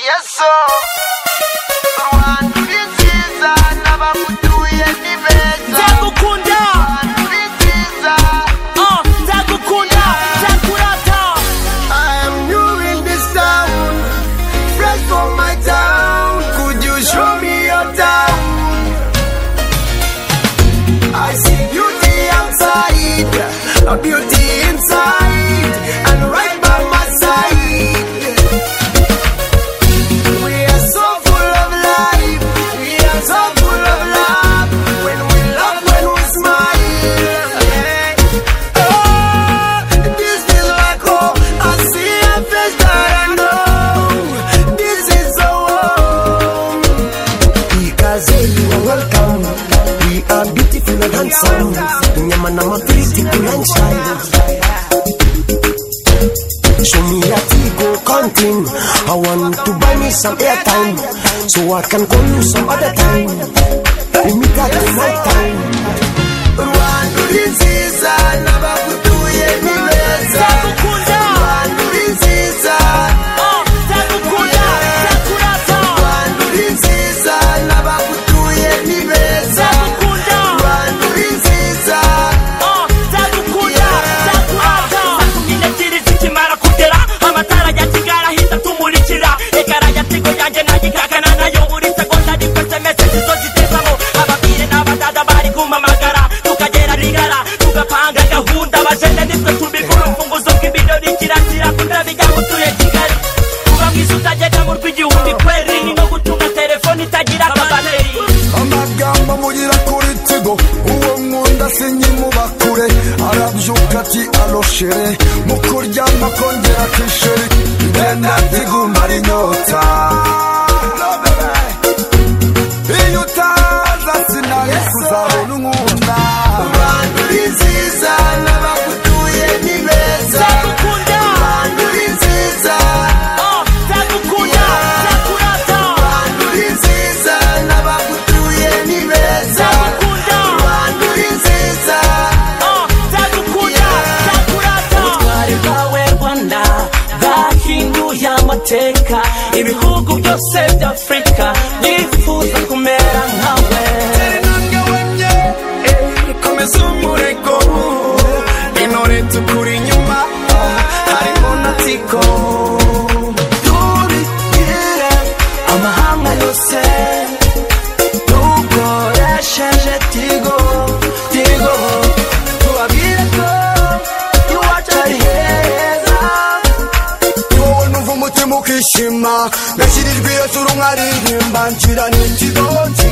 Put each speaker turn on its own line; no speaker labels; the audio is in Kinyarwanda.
yeso Rwanda uri nziza n'abagutuye ni beza
ndagukunda
Rwanda uri nziza
ndagukunda ndakurata
I am new in this town fresh from my town could you show me your town I see beauty outside a beauty inside and right by my side we are so full of life we are so full of love when we love when we smile this is like home I see a face that I know this is so home because you are welcome we are beautiful and handsome nyama na mapiti kulanchai show me a Tigo counting I want to buy me some airtime so I can call you some other time we meet at the night time Rwanda uri nziza n'abagutuye ni beza Rwanda uri nziza
ndagukunda ndakurata
Rwanda uri nziza n'abagutuye ni beza Rwanda uri nziza
ndagukunda ndakurata nyine kiri zikimara kugera amatara ya Kigali ahita tumurikira ikara ya Tigo yanjye nagikakana nayo buri segonda ariko SMS zizo zitezamo ababire n'abadada bari kumamagara tukagera rigara tugapanga gahunda abajene nitwe tubikora umfunguzo bw'ibirori kirazira kundabiga mutuye Kigali kuba mwiza utagenda mu rw'igihumbi kweri no gutunga telefone itagira akabateri
amagambo mugira kuri Tigo uwo nkunda sinyimubakure arabyuka ati aloshere mu kuryama kongera kisheri ngenda ntigumara inyota iyo utaza sinari kuzabona unkunda
Rwanda uri nziza n'abagutuye ni beza Rwanda uri nziza
ndagukunda ndakurata
Rwanda uri nziza n'abagutuye ni beza Rwanda uri nziza
ndagukunda ndakurata ubutwari bwawe Rwanda bwahinduye amateka ibihugu byose by'Afurika nifuza kumera nkawe
komeza umurego intore tukuri inyuma harimo na Tigo
tubigire
amahanga yose
dukoresheje Tigo tubabwire ko iwacu ari heza
wowe numva umutima ukishima ngashyirijwe iyo sura nkaririmba nshira n'ikidoki